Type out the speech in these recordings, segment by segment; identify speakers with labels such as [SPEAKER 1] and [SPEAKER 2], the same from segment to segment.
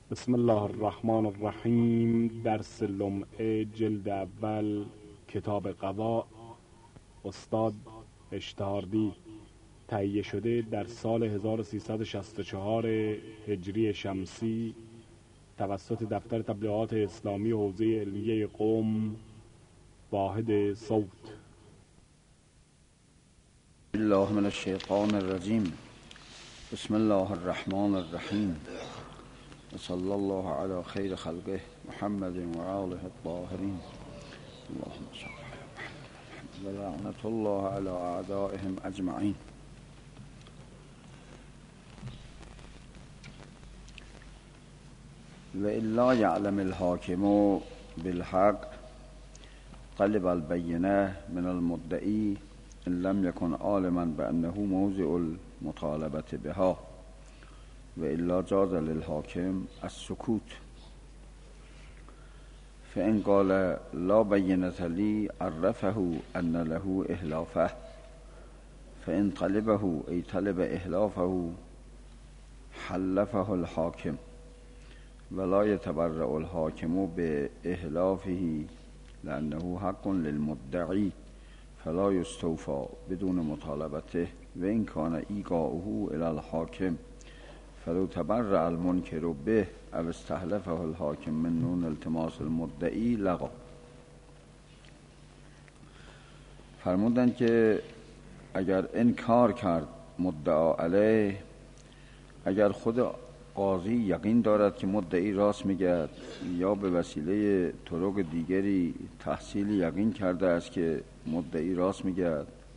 [SPEAKER 1] بسم الله الرحمن الرحیم. درس لمعه جلد اول کتاب قضا، استاد اشتهاردی. تهیه شده در سال 1364 هجری شمسی توسط دفتر تبلیغات اسلامی حوزه علمیه قم، واحد صوت.
[SPEAKER 2] الله من الشیطان الرجیم. بسم الله الرحمن الرحیم. وصلی الله علی خیر خلقه محمد و آله الطاهرین. اللهم صل علی محمد و لعنت الله علی اعدائهم اجمعین. و الا یعلم الحاکم بالحق طلب البینه من المدعی ان لم يكن عالما بأنه موضع المطالبة بها و الا جاز للحاکم السکوت. فإن قال لا بینة لي عرفه أن له إحلافه، فإن طلبه أي طلب إحلافه حلفه الحاكم، ولا يتبرأ الحاكم بإحلافه لأنه حق للمدعي فلا يستوفى بدون مطالبته. وإن كان إيقاؤه إلى الحاكم فلو تبرأ المنكر به او استحلفه الحاكم من نون التماس المدعی لغا. فرمودن که اگر انکار کرد مدعا علیه، اگر خود قاضی یقین دارد که مدعی راست میگه یا به وسیله طرق دیگری تحصیل یقین کرده است که مدعی راست میگه،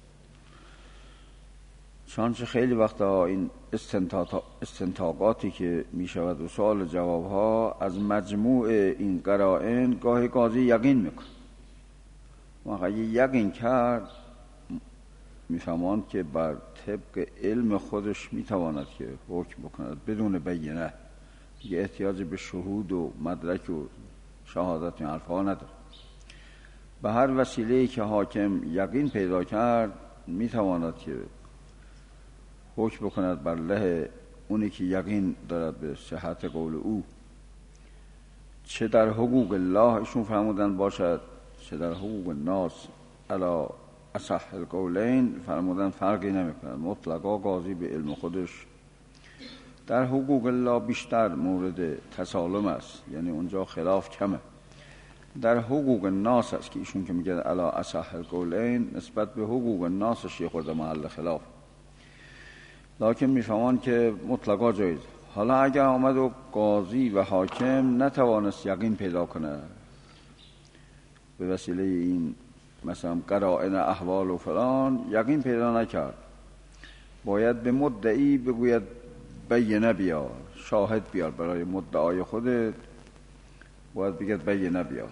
[SPEAKER 2] چنانچه خیلی وقتا این استنتاقاتی که می شود و سوال و جواب ها از مجموع این قرائن گاهی قاضی یقین میکن و اگر یقین کرد میفهماند که بر طبق علم خودش میتواند که حکم بکند بدون بینه، دیگه احتیاج به شهود و مدرک و شهادت این حرفها نداره. به هر وسیله‌ای که حاکم یقین پیدا کرد میتواند که حکم بکند بر له اونی که یقین دارد به صحت قول او، چه در حقوق الله ایشون فرمودن باشد چه در حقوق الناس. علی اصح القولین فرمودن فرقی نمی کند، مطلقا قاضی به علم خودش. در حقوق الله بیشتر مورد تسالم است، یعنی اونجا خلاف کمه. در حقوق الناس است که ایشون که میگه علی اصح القولین نسبت به حقوق الناس شیخ خود محل خلاف، لکن میفهمان که مطلقا جایز. حالا اگر آمد و قاضی و حاکم نتوانست یقین پیدا کنه به وسیله این مثلا قرائن احوال و فلان، یقین پیدا نکرد، باید به مدعی بگوید بینه بیار، شاهد بیار برای مدعای خودت، باید بگید بینه بیار.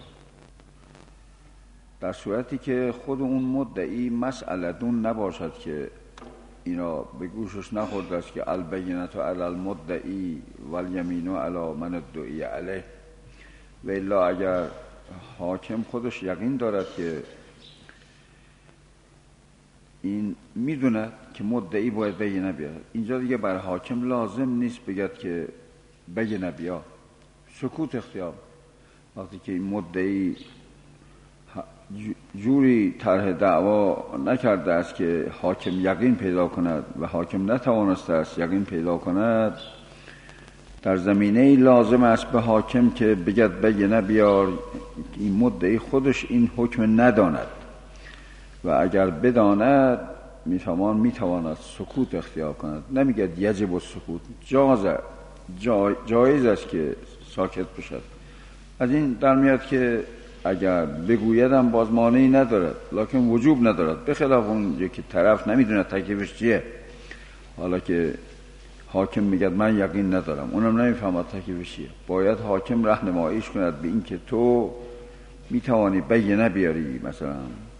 [SPEAKER 2] در صورتی که خود اون مدعی مسئله دون نباشد که اینا به گوشش نخورده است که البینة علی المدعی والیمین علی من ادعی علیه. و الا اگر حاکم خودش یقین دارد که این میدوند که مدعی باید بینه بیاد، اینجا دیگه بر حاکم لازم نیست بگد که بینه بیاد، سکوت اختیار. وقتی که این مدعی جوری طرح دعوا نکرده است که حاکم یقین پیدا کند و حاکم نتوانسته است یقین پیدا کند، در زمینه لازم است به حاکم که بگد بینه بیار. این مدعی خودش این حکم نداند و اگر بداند میتواند سکوت اختیار کند. نمیگد یجب السکوت، جایز است که ساکت بشد. از این در میاد که اگر بگویدم باز مانعی ندارد، لکن وجوب ندارد، به خلاف اون که طرف نمیدونه تکلیفش چیه. حالا که حاکم میگد من یقین ندارم، اونم نمیفهمد تکلیفش چیه، باید حاکم راهنماییش کند به این که تو میتوانی بینه بیاری مثلا.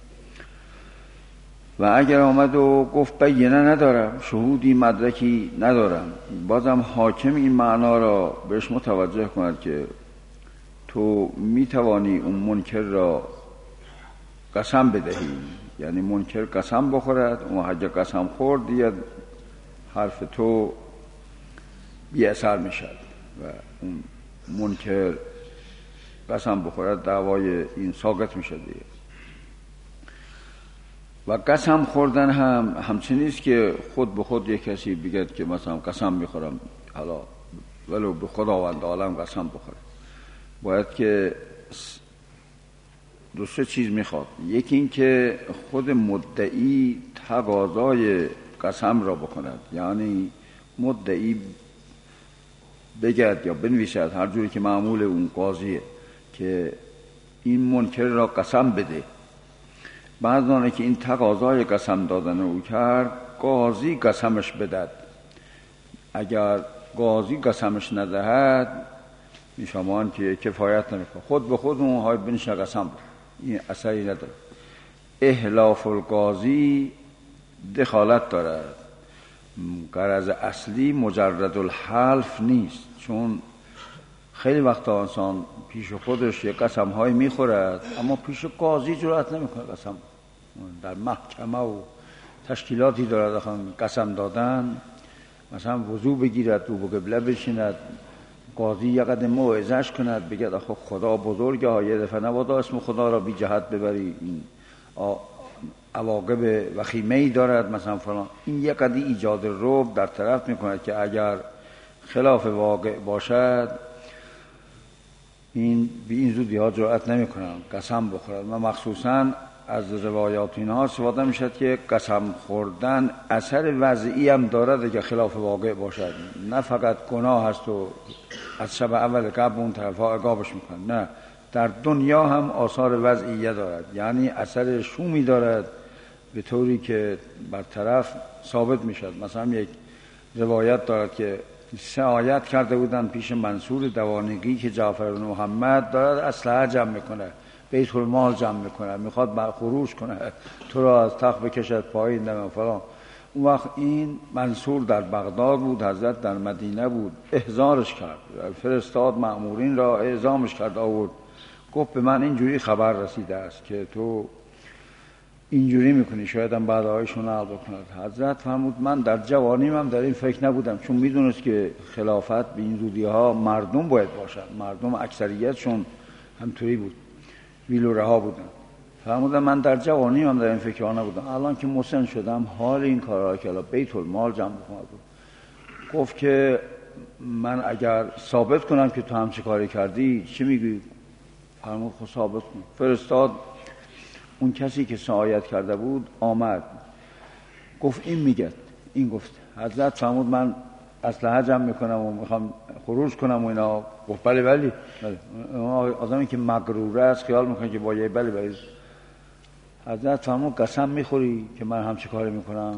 [SPEAKER 2] و اگر آمد و گفت بینه ندارم، شهودی مدرکی ندارم، بازم حاکم این معنا را بهش متوجه کند که تو میتوانی اون منکر را قسم بدهی، یعنی منکر قسم بخورد، اون اگه قسم خورد دیگه حرف تو بی اثر میشد و اون منکر قسم بخورد دعوای این ساقط میشه دیگه. و قسم خوردن هم همچنین است که خود به خود یک کسی بگه که مثلا قسم میخورم، حالا ولو به خداوند عالم قسم بخوره. باید که دو سه چیز میخواد. یکی این که خود مدعی تقاضای قسم را بکند، یعنی مدعی بگد یا بنویسد هر جوری که معمول اون قاضیه که این منکر را قسم بده. بعضانه که این تقاضای قسم دادن او کرد، قاضی قسمش بدهد. اگر قاضی قسمش ندهد میشمان که کفایت نمیکنه، خود به خود اون های بنشه قسم بده، این اثری نداره. احلاف القاضی دخالت دارد. غرض اصلی مجرد الحلف نیست، چون خیلی وقتا انسان پیش خودش یک قسم های میخورد اما پیش قاضی جرأت نمیکنه قسم. در محکمه و تشکیلاتی دارد قسم دادن، مثلا وضو بگیرد و به قبله بشیند، قاضی یک قدر موعظه‌اش کند، بگه آخه خدا بزرگه ها، یه دفعه نبادا اسم خدا را بی جهت ببری، این عواقب وخیمه‌ای دارد مثلا فلان. این یک قدر ایجاد رعب در طرف میکند که اگر خلاف واقع باشد این به این زودی ها جرأت نمیکنن قسم بخورد. و مخصوصا از روایات اینها استفاده میشد که قسم خوردن اثر وضعی هم دارد که خلاف واقع باشد، نه فقط گناه هست و از شب اول قبل اون طرفا عقابش میکنن، نه، در دنیا هم آثار وضعیه دارد، یعنی اثر شومی دارد به طوری که بر طرف ثابت میشد. مثلا یک روایت دارد که 3 آیت کرده بودن پیش منصور دوانقی که جعفر بن محمد دارد اسلحه جمع میکنه، بیت المال جمع میکنه، میخواد خروج کنه، تو را از تخت بکشد پایین نمیم فلان. اون وقت این منصور در بغداد بود، حضرت در مدینه بود، احضارش کرد، فرستاد مأمورین را اعزامش کرد، آورد گفت به من اینجوری خبر رسیده است که تو اینجوری میکنی، شاید هم بعدهایشون عقل بکند. حضرت فرمود من در جوانیم هم در این فکر نبودم، چون میدونست که خلافت به این زودی ها مردم باید باشد، مردم اکثریتشون همطوری بود، ویل و رها بودن. فرمودم من در جوانیم هم در این فکر ها نبودم، الان که مسن شدم حال این کارها که بیت المال جمع بکنم. گفت که من اگر ثابت کنم که تو همچه کاری کردی چی میگی؟ فرمود خب ثابت کن. فرستاد اون کسی که سعایت کرده بود آمد، گفت این میگه، این گفت. حضرت فرمود من اسلحه جمع میکنم و میخوام خروج کنم و اینا. گفت بله بله. آدمی که مغروره است خیال میکنه که با یه بله بله. حضرت فرمود قسم میخوری که من همچه کاری میکنم؟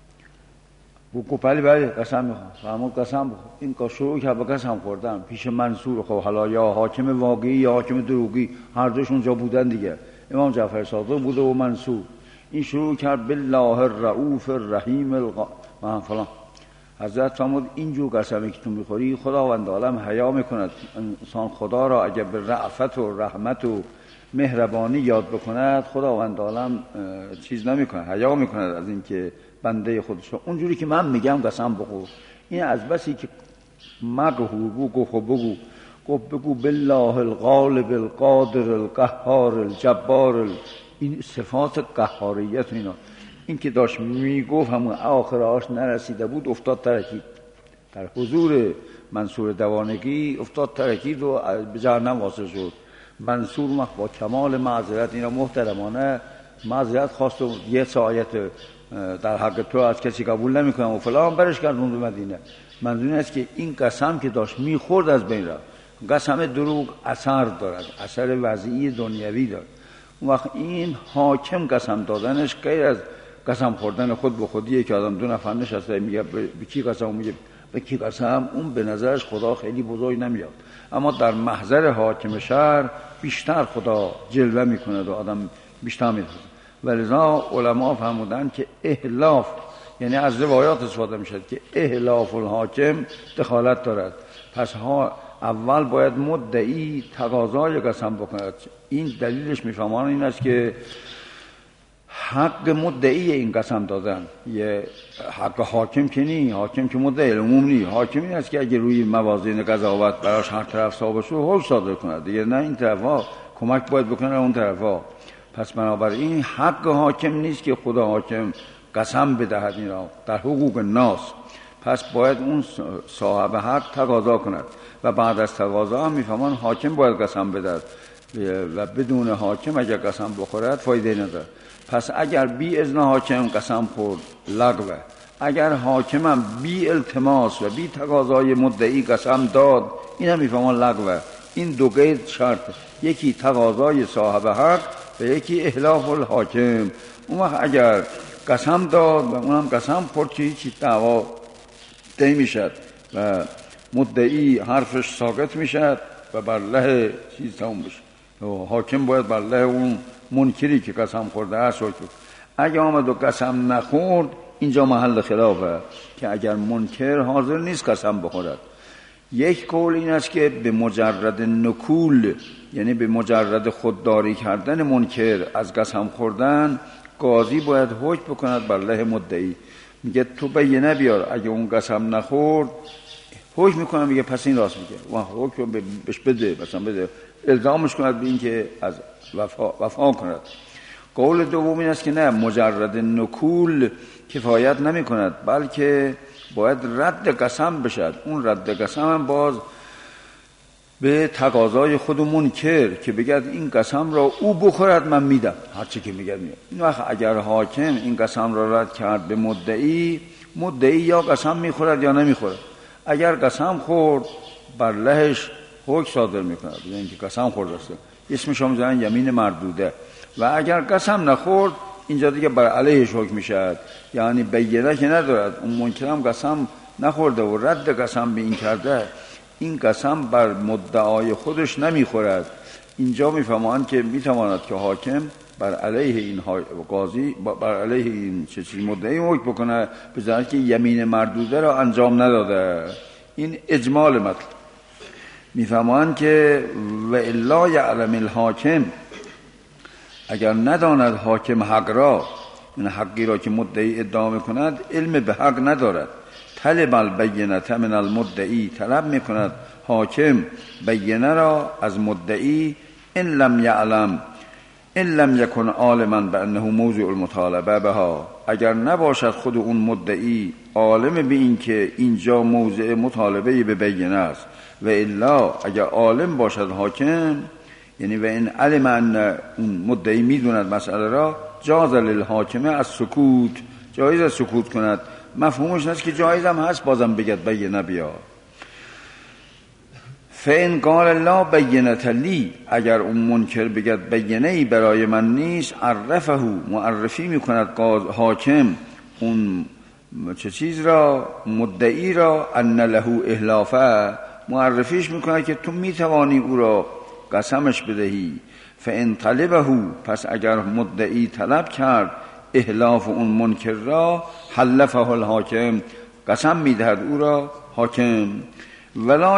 [SPEAKER 2] گفت بله بله قسم میخورم. فرمود قسم بخور. این که شروع کرد به قسم خوردن پیش منصور. خب حالا یا حاکم واقعی یا حاکم دروغی، هر دوش اونجا بودن دیگه، امام جعفر صادق بوده و منصور. این شروع کرد بالله الرؤوف الرحیم من فلان. حضرت فرمود اینجور قسمی که تو میخوری خداوند عالم حیا میکند. انسان خدا را اگر به رأفت و رحمت و مهربانی یاد بکند خداوند عالم چیز نمیکند، حیا میکند از اینکه بنده خودش رو اونجوری که من میگم قسم بخور. این از بسی که مغهور بگو خب بگو. بگو بالله الغالب القادر القهار الجبار این صفات قهاریت اینا. این که داشت میگفت همون آخرهاش نرسیده بود، افتاد ترکید در حضور منصور دوانقی، افتاد ترکید و به جهنم واصل شد. منصور با کمال معذرت اینا محترمانه معذرت خواست و یه سایت در حق تو از کسی قبول نمیکنم و فلان برش گردون به مدینه. منظور این است که این قسم که داشت میخورد از بین رفت. قسم دروغ اثر دارد، اثر وضعی دنیوی دارد. اون وقت این حاکم قسم دادنش غیر از قسم خوردن خود به خودیه که آدم دو نفر نشسته میگه به کی قسم، میگه به کی قسم، اون به نظرش خدا خیلی بزرگ نمیاد. اما در محضر حاکم شهر بیشتر خدا جلوه میکنه و آدم بیشتر میدونه. ولذا علما فرمودن که احلاف، یعنی از روایات استفاده میشد که احلاف الحاکم دخالت دارد. پس اول باید مدعی تقاضای قسم بکند. این دلیلش میفهمان این است که حق مدعی این قسم دادن، یه حق حاکم که نی، حاکم که مدعی العموم نی، حاکم این است که اگه روی موازین قضاوت براش هر طرف ثابت شد حکم صادر کنه دیگه، نه این طرفا کمک باید بکنه اون طرفا. پس بنابراین حق حاکم نیست که خدا حاکم قسم بدهد این را در حقوق ناس، پس باید اون صاحب حق تقاضا کند و بعد از تقاضا هم میفهمان حاکم باید قسم بدهد و بدون حاکم اگر قسم بخورد فایده نداره. پس اگر بی اذن حاکم قسم خورد لغوه، اگر حاکمم بی التماس و بی تقاضای مدعی قسم داد این هم میفهمان لغوه. این دو قید شرط، یکی تقاضای صاحب حق و یکی احلاف الحاکم. اون وقت اگر قسم داد و اونم قسم خورد که هیچی دعوا طی میشد و مدعی حرفش ساقط میشد و بر له چیز تموم بشه و حاکم باید بر له اون منکری که قسم خورده است حکم. اگه آمد و قسم نخورد اینجا محل خلافه که اگر منکر حاضر نیست قسم بخورد. یک قول این است که به مجرد نکول، یعنی به مجرد خودداری کردن منکر از قسم خوردن، قاضی باید حکم بکند بر له مدعی. میگه تو بینه بیار، اگه اون قسم نخورد حکم میکنه، میگه پس این راست میگه و حکم بهش بده، مثلا بده، الزامش کند به این که از وفا کند. قول دوم این است که نه، مجرد نکول کفایت نمی کند بلکه باید رد قسم بشد. اون رد قسم هم باز به تقاضای خود منکر که بگد این قسم را او بخورد من میدم، هرچی که میگد میدم. این وقت اگر حاکم این قسم را رد کرد به مدعی، مدعی یا قسم میخورد یا نمیخورد. اگر قسم خورد بر لهش حکم صادر میکند، یعنی که قسم خورده است، اسمش هم میذارن یمین مردوده. و اگر قسم نخورد اینجا دیگه بر علیهش حکم میشد، یعنی بینه که ندارد. اون منکرم قسم نخورده و رد قسم به این کرده، این قسم بر مدعای خودش نمیخورد. اینجا میفهمند که میتواند که حاکم بر علیه این قاضی بر علیه این چیز مدعی حکم بکنه به ظاهر که یمین مردوده را انجام نداده. این اجمال مطلب. میفهمند که و الا یعلم الحاکم، اگر نداند حاکم حق را، این حقی را که مدعی ادعا میکند علم به حق ندارد، طلب البینه من المدعی، طلب میکند حاکم بینه را از مدعی، ان لم یعلم ان لم یکن عالما بانه موضوع المطالبه بها، اگر نباشد خود اون مدعی عالم به این که اینجا موضع مطالبه به بینه است. و الا اگر عالم باشد حاکم، یعنی و این علم ان اون مدعی میدوند مسئله را، جاز للحاکمه از سکوت، جایز از سکوت کند. مفهومش نیست که جایز هم هست بازم بگد بینه بیا. فإن قال لا بینة لی، اگر اون منکر بگد بینه ای برای من نیست، عرفه، معرفی میکند حاکم اون چه چیز را، مدعی را، ان له احلافه، معرفیش میکنه که تو میتوانی او را قسمش بدهی. فإن طلبه، پس اگر مدعی طلب کرد احلاف اون منکر را، حلفه الحاکم، قسم میدهد او را حاکم. ولا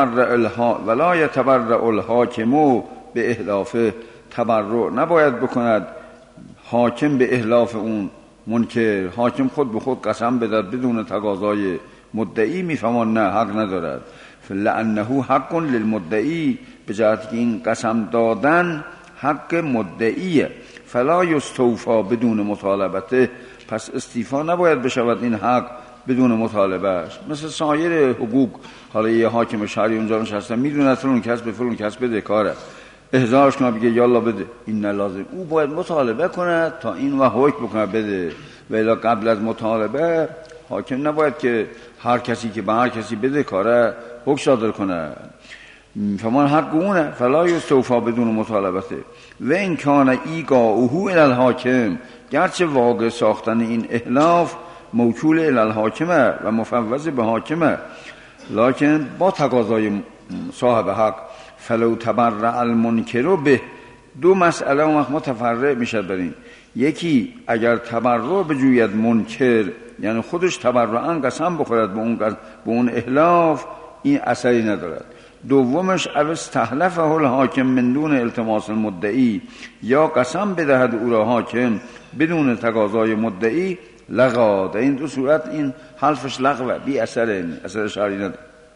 [SPEAKER 2] یتبرع الحاکم به احلافه، تبرع نباید بکند حاکم به احلاف اون منکر. حاکم خود به خود قسم بدهد بدون تقاضای مدعی، میفهمان نه حق ندارد. فلانه حق للمدعی، به جهت که این قسم دادن حق مدعیه. فلا یستوفا بدون مطالبته، پس استیفا نباید بشود این حق بدون مطالبهش. مثل سایر حقوق، حالا یه حاکم شهری اونجا نشسته میدونه فلان کس به فلان کس بده کاره، احضارش کنه بگه یالا بده، این نلازم، او باید مطالبه کنه تا این و حکم بکنه بده. و الا قبل از مطالبه حاکم نباید که هر کسی که به هر کسی بده کاره حکم صادر کنه. فمان حق اونه. فلا یستوفا بدون مطالبته. و این کان ایقاؤه الی الحاکم، گرچه واقع ساختن این احلاف موکول الی الحاکمه و مفوض به حاکمه، لکن با تقاضای صاحب حق. فلو تبرع المنکر به، دو مسئله متفرع میشه برین. یکی اگر تبرع بجوید منکر، یعنی خودش تبرعاً قسم بخورد به اون احلاف، این اثری ندارد. دومش او استحلفه الحاکم من دون التماس المدعی، یا قسم بدهد او را حاکم بدون تقاضای مدعی، لغا. در این دو صورت این حلفش لغوه، بی اثر شرعی نداره.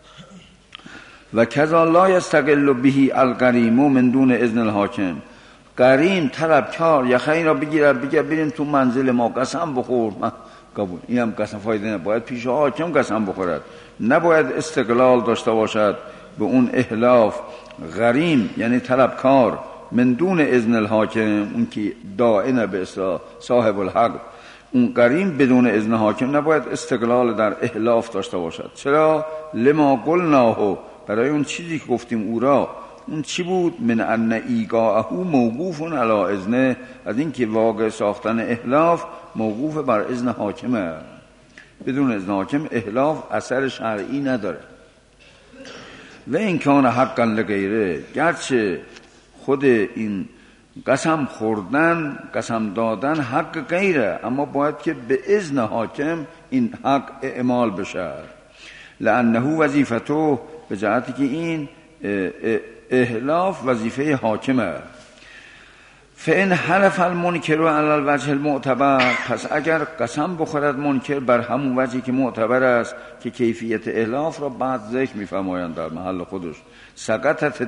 [SPEAKER 2] و کذا لا یستقل به الغریم من دون اذن الحاکم، غریم طلبکار یخی را بگیرد بگه بریم تو منزل ما قسم بخور، من قبول. این هم قسم فایده نه، باید پیش حاکم قسم بخورد، نباید استقلال داشته باشد به اون احلاف. غریم یعنی طلبکار، من دون اذن الحاکم اون که دائنه به اصطلاح صاحب الحق، اون غریم بدون اذن حاکم نباید استقلال در احلاف داشته باشد. چرا؟ لما قلناه، برای اون چیزی که گفتیم او را. اون چی بود؟ من ان ایقاعه موقوف علی اذنه، از این که واقع ساختن احلاف موقوف بر اذن حاکمه. بدون اذن حاکم احلاف اثر شرعی نداره. و این کان حقا لغیره، گرچه خود این قسم خوردن، قسم دادن حق غیره، اما باید که به اذن حاکم این حق اعمال بشه. لانه وظیفته، به جهتی که این احلاف وظیفه حاکمه. فان حلف المنکر علی الوجه المعتبر، پس اگر قسم بخورد منکر بر همون وجهی که معتبر است که کیفیت احلاف را بعد ذکر می‌فرمایند در محل خودش، سقطت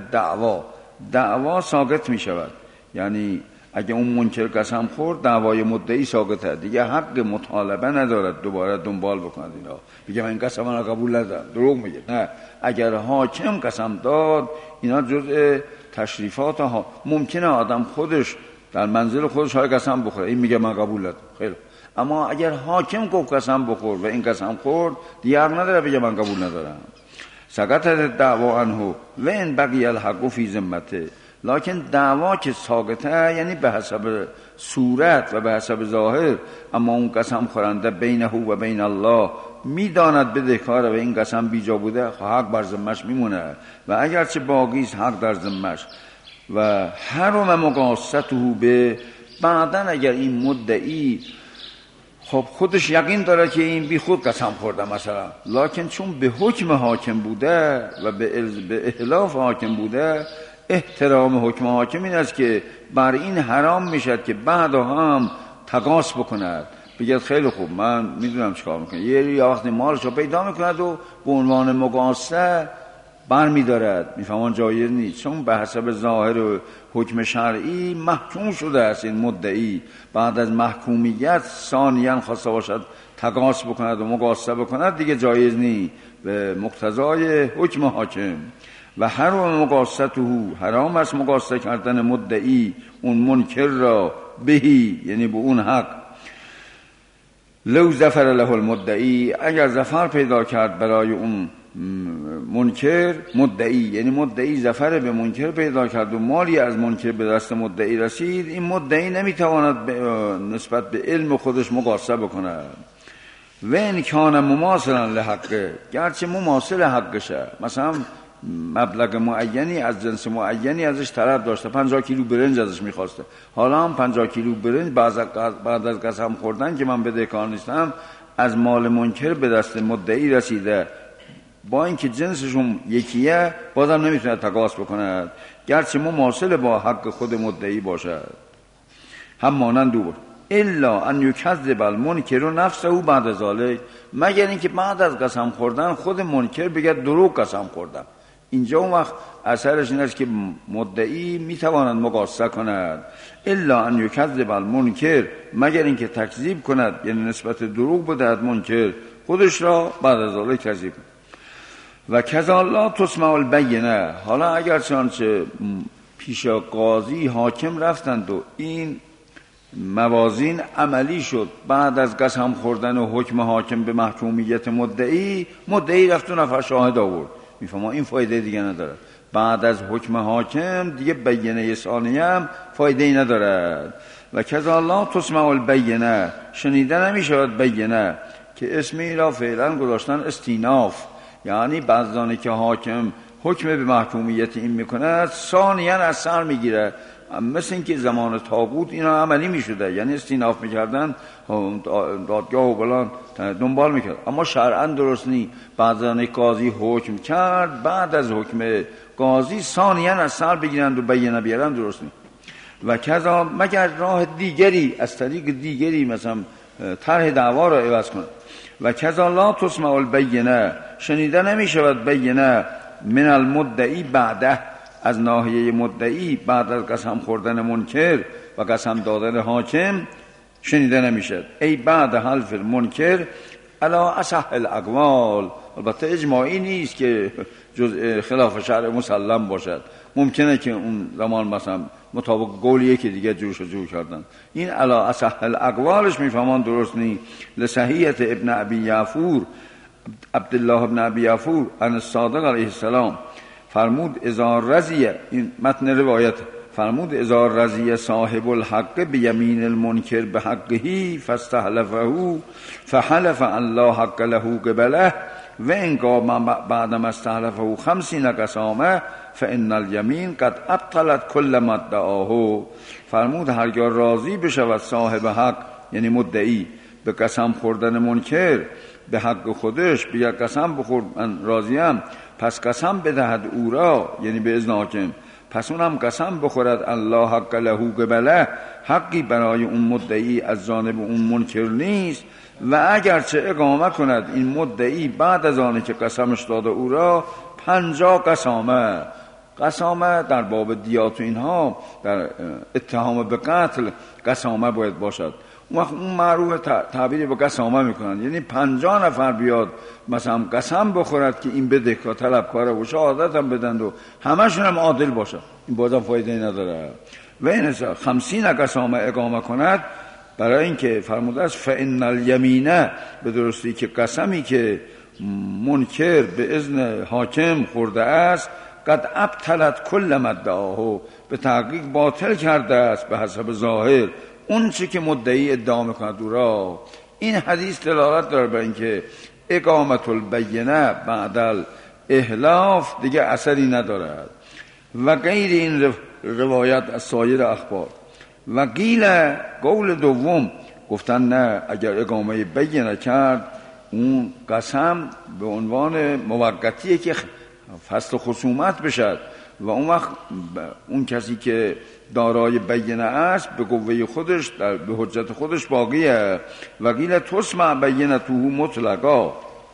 [SPEAKER 2] دعوا ساقط می شود. یعنی اگه اون منکر قسم خورد دعوای مدعی ساقطه، دیگه حق مطالبه ندارد دوباره دنبال بکند اینا، بگه من این قسم را قبول ندارم، دروغ میگه. نه، اگر حاکم قسم داد اینا جزء تشریفات ها. ممکنه آدم خودش در منزل خودش های قسم بخوره، این میگه من قبول ندارم، خیلی. اما اگر حاکم گفت قسم بخور و این قسم خورد، دیگه حق نداره بگه من قبول ندارم. سقطت دعوا عنه و ان بقی الحق فی ذمته، لکن دعوا که ساقطه یعنی به حسب صورت و به حسب ظاهر، اما اون قسم خورنده بینه و بین الله میداند بدهکار و این قسم بیجا بوده، حق بر ذمش میمونه و اگرچه باقیست حق در ذمش. و حرم مقاصته به، بعدن اگر این مدعی خب خودش یقین داره که این بی خود قسم خورده مثلا، لکن چون به حکم حاکم بوده و به احلاف حاکم بوده، احترام حکم حاکم این است که بر این حرام میشد که بعدا هم تقاص بکند، بگید خیلی خوب من میدونم چیکار میکنه، یا وقتی مالشو پیدا میکند و به عنوان مقاصه بر میدارد، میفهمان جایز نیست، چون به حسب ظاهر و حکم شرعی محکوم شده است. این مدعی بعد از محکومیت ثانیاً خواسته باشد تقاص بکند و مقاصه بکند، دیگه جایز نیست به مقتضای حکم حاکم. و حرام مقاصته، حرام است مقاصه کردن مدعی اون منکر را بهی، یعنی به اون حق. لو ظفر له المدعی، اگر ظفر پیدا کرد برای اون منکر، مدعی یعنی مدعی ظفر به منکر پیدا کرد و مالی از منکر به دست مدعی رسید، این مدعی نمیتواند نسبت به علم خودش مقاصه بکند. و ان کان مماثلا لحقه، گرچه مماثل حقشه، مثلا مبلغ معینی از جنس معینی ازش طلب داشته، 50 کیلو برنج ازش میخواسته، حالا هم 50 کیلو برنج بعد از قسم خوردن که من بدهکار نیستم از مال منکر به دست مدعی رسیده، با اینکه جنسشون یکیه بازم نمیتونه تقاص بکند، گرچه مماثل با حق خود مدعی باشد، هم مانند او. الا ان یکذب المنکر نفسه بعد ذلک، مگر اینکه بعد از قسم خوردن خود منکر بگه دروغ قسم خوردم، اینجا اون وقت اثرش این است که مدعی میتواند مقاصه کند. الا ان یکذب المنکر، مگر اینکه تکذیب کند، یعنی نسبت دروغ بدهد منکر خودش را، بعد از ذلک تکذیب. و کذا لا تسمع البینه، حالا اگر چنانچه پیش قاضی حاکم رفتند و این موازین عملی شد، بعد از قسم خوردن و حکم حاکم به محکومیت مدعی رفت و نفر شاهد آورد، میفهمم این فایده دیگه نداره، بعد از حکم حاکم دیگه بینه ثانیه هم فایده ای ندارد. و کذا لا تسمع البینه، شنیده نمیشود بینه، که اسمی را فعلا گذاشتن استیناف، یعنی بعضانی که حاکم حکم به محکومیت این میکند ثانیاً از سر میگیره، مثل اینکه زمان طاغوت اینا عملی میشده، یعنی استیناف میکردن، دادگاه و بلان دنبال میکرد. اما شرعا درست نی. بعضی قاضی حکم کرد، بعد از حکم قاضی ثانیاً از سر بگیرند و بیانه بیارن، درست نی. و کذا مگر راه دیگری، از طریق دیگری مثلا طرح دعوا را عوض کنند. و کذا لا تسمع البینه، شنیده نمی شود بینه من المدعی بعده، از ناحیه مدعی بعد از قسم خوردن منکر و قسم دادن حاکم شنیده نمی شود. ای بعد حلف المنکر علا اصح الاقوال. البته اجماعی نیست که جز خلاف شرع مسلم باشد، ممکنه که اون زمان مثلا مطابق قولیه که دیگه جور کردن. این علا اصح الاقوالش میفهمان درست نی. لصحیحة ابن ابی یعفور، عبدالله ابن ابی یعفور عن الصادق علیه السلام فرمود اذا رضی، این متن روایت، فرمود اذا رضی صاحب الحق بیمین المنکر بحقه فاستحلفه فحلف ان لا حق له قبله و ان قام بعد ما استحلفه 50 قسامه فان الیمین قد ابطلت کل ما ادعاه. فرمود هرگاه راضی بشود صاحب حق یعنی مدعی به قسم خوردن منکر به حق خودش، بیا قسم بخور من راضیم، پس قسم بدهد او را یعنی به اذن حاکم، پس اونم قسم بخورد الله حق له قبله، حقی برای اون مدعی از جانب اون منکر نیست. و اگرچه اقامه کند این مدعی بعد از آنه که قسمش داده او را 50 قسامه. قسامه در باب دیات و اینها در اتهام به قتل قسامه باید باشد. اون معروف تعبیری به قسامه میکنن، یعنی 50 نفر بیاد مثلا قسم بخورد که این بدهکار طلبکاره و شهادت هم بدند و همشون هم عادل باشد، این بازم فایده نداره. و این 50 قسامه اقامه کند برای اینکه فرموده است فان الیمینه، به درستی که قسمی که منکر به اذن حاکم خورده است قد ابطلت کل ما ادعاه، به تحقیق باطل کرده است به حسب ظاهر اون چی که مدعی ادعا میکند او را. این حدیث دلالت داره بر اینکه اقامت البینه بعد الاحلاف دیگه اثری ندارد. و غیر این روایت از سایر اخبار. و قیل، قول دوم گفتن نه، اگر اقامه بینه کرد اون قسم به عنوان موقتیه که فصل خصومت بشد و اون وقت اون کسی که دارای بینه است به قوه خودش به حجت خودش باقیه. و قیل تسمع بینته مطلقا،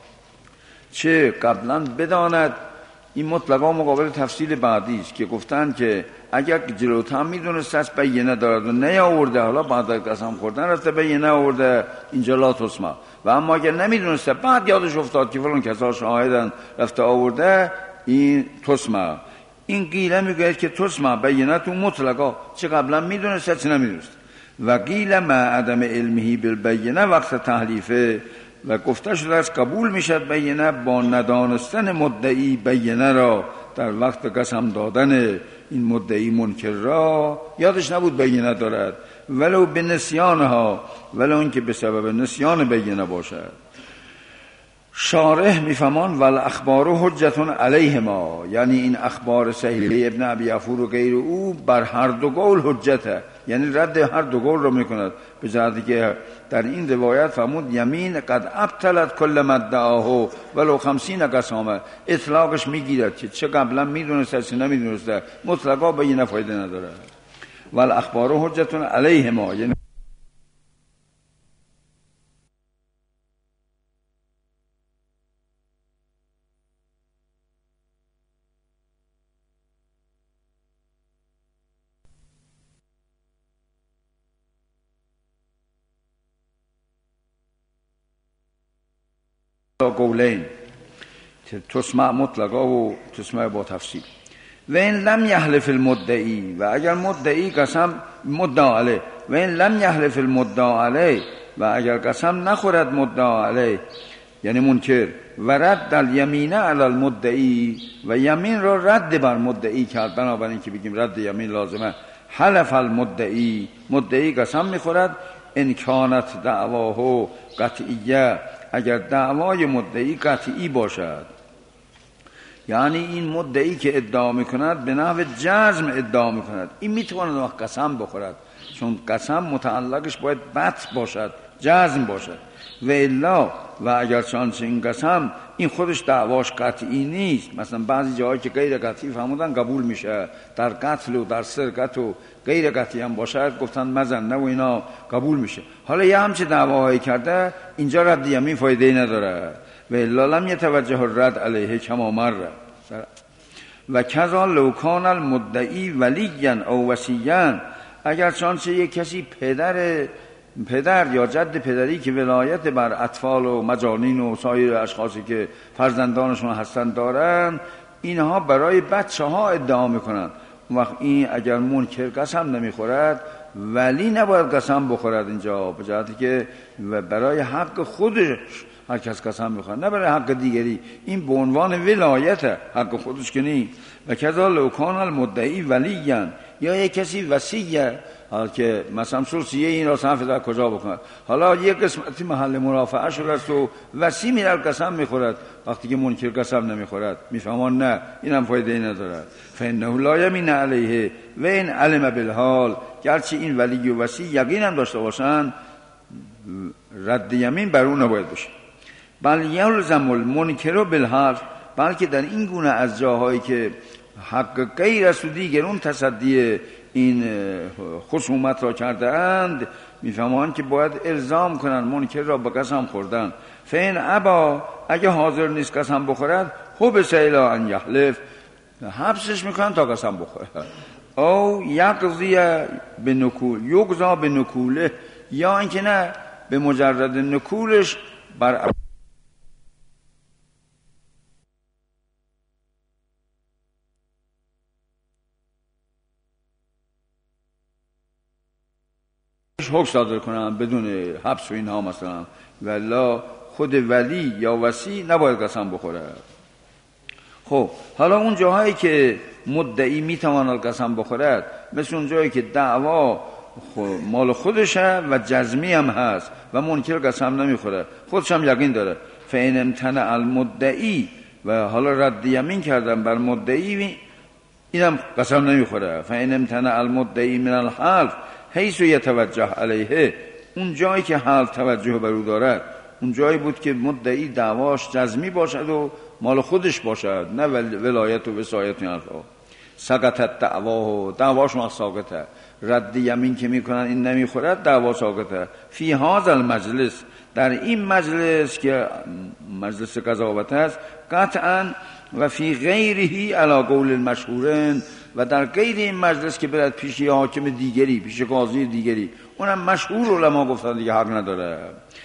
[SPEAKER 2] چه قبلا بداند. این مطلقا مقابل تفصیل بعدی است که گفتن که اگر جلوتر میدونست از بینه دارد و نیاورده، حالا بعد از قسم خوردن رفته بینه آورده، اینجا لا تسمع. و اما اگر نمیدونسته بعد یادش افتاد که فلان کسا شاهدن رفته آورده، این تسمع. این قیله میگه که تسمع بینته مطلقا، چه قبلا میدونسته چه نمیدونسته. و قیل مع عدم علمه بالبینه وقت تحلیفه، و گفته شده است قبول میشد بینه با ندانستن مدعی بینه را در وقت قسم دادن این مدعی منکر را، یادش نبود بینه دارد، ولو به نسیانها، ولو اینکه به سبب نسیان بینه باشد. شارح میفهمان ول اخبار حجت علیه ما، یعنی این اخبار صحیح ابن ابی یعفور و غیر او بر هر دو قول حجته، یعنی رد هر دو قول را میکند. به جهتی که در این روایت فرمود یمین قد ابطلت کل ما ادعاه ولو 50 قسامه، اطلاقش میگیرد که چه قبلا میدونسته چه نمیدونسته، مطلقا به این فایده نداره. ول اخبار حجت علیه ما، یعنی قولین، تسمع مطلقا و تسمع با تفصیل. و این لم یحلف المدعی، و اگر مدعی قسم مدعا علیه، و این لم یحلف المدعا علیه، و اگر قسم نخورد مدعا علیه یعنی منکر، و رد الیمینه علی المدعی، و یمین را رد بر مدعی کرد، بنابراین که بگیم رد یمین لازمه. حلف المدعی، مدعی قسم میخورد ان کانت دعواه قطعیه، اگر دعوای مدعی قطعی باشد. یعنی این مدعی که ادعا میکند به نحو جزم ادعا میکند، این میتواند وقت قسم بخورد، چون قسم متعلقش باید بت باشد، جزم باشد. و الا و اگر چانچه این قسم این خودش دعواش قطعی نیست، مثلا بعضی جاهایی که غیر قطعی فرمودن قبول میشه، در قتل و در سرقت و غیر قطعی هم باشد گفتن مزنه و اینا قبول میشه. حالا یه همچه دعواهایی کرده اینجا رد یمین فایده نداره. و الا لم یتوجه الرد علیه کما مر. و کذا لو کان المدعی ولیا او وصیا، اگر چانچه یک کسی پدر یا جد پدری که ولایت بر اطفال و مجانین و سایر اشخاصی که فرزندانشون هستن دارن، اینها برای بچه ها ادعا میکنن، اون وقت این اگر منکر قسم نمیخورد ولی نباید قسم بخورد اینجا، به جهتی که برای حق خودش هر کس قسم میخورد، نه برای حق دیگری. این به عنوان ولایت حق خودش که نیست. و کذا لو کان المدعی ولیا، یا یک کسی وصیه، حالا که مثلا ثلثیه این را صرف در کجا بکند، حالا یک قسمتی محل مرافعه شده است و وصی میرد قسم میخورد، وقتی که منکر قسم نمیخورد میفهمان نه اینم فایده ندارد. فانه لا یمین علیه و این علم بالحال، گرچه این ولی و وصی یقین هم داشته باشند رد یمین بر اون نباید بشه. بل یلزم المنکر بالحال، بلکه در این گونه از جاهایی که حق غیر است و دیگرون تصدی این خصومت را کرده اند، میفهمند که باید الزام کنن منکر را به قسم خوردن. فین ابا، اگه حاضر نیست قسم بخورد، حبس الی ان یحلف، حبسش میکنن تا قسم بخورد. او یقضی یقضا به نکوله، یا اینکه نه به مجرد نکولش بر حکم صادر کنن بدون حبس و اینها مثلا، ولی خود ولی یا وصی نباید قسم بخوره. خب حالا اون جاهایی که مدعی میتواند قسم بخورد، مثل اون جایی که دعوا مال خودشه و جزمی هم هست و منکر قسم نمیخوره، خودش هم یقین داره، فین امتنع المدعی، و حالا رد یمین کردن بر مدعی اینم قسم نمیخوره. فین امتنع المدعی من الحلف حیث یتوجه علیه، اون جایی که حال توجه بر او دارد، اون جایی بود که مدعی دعواش جزمی باشد و مال خودش باشد، نه ولایت و وصایت این حرفا. سقطت دعواش ساقطه، رد یمین که میکنن این نمیخورد دعوا ساقطه. فی هذا المجلس، در این مجلس که مجلس قضاوت است، قطعا و فی غیره علی قول المشهورین، و در غیر این مجلس که برد پیش حاکم دیگری، پیش قاضی دیگری، اونم مشهور علما گفتن دیگه حق نداره،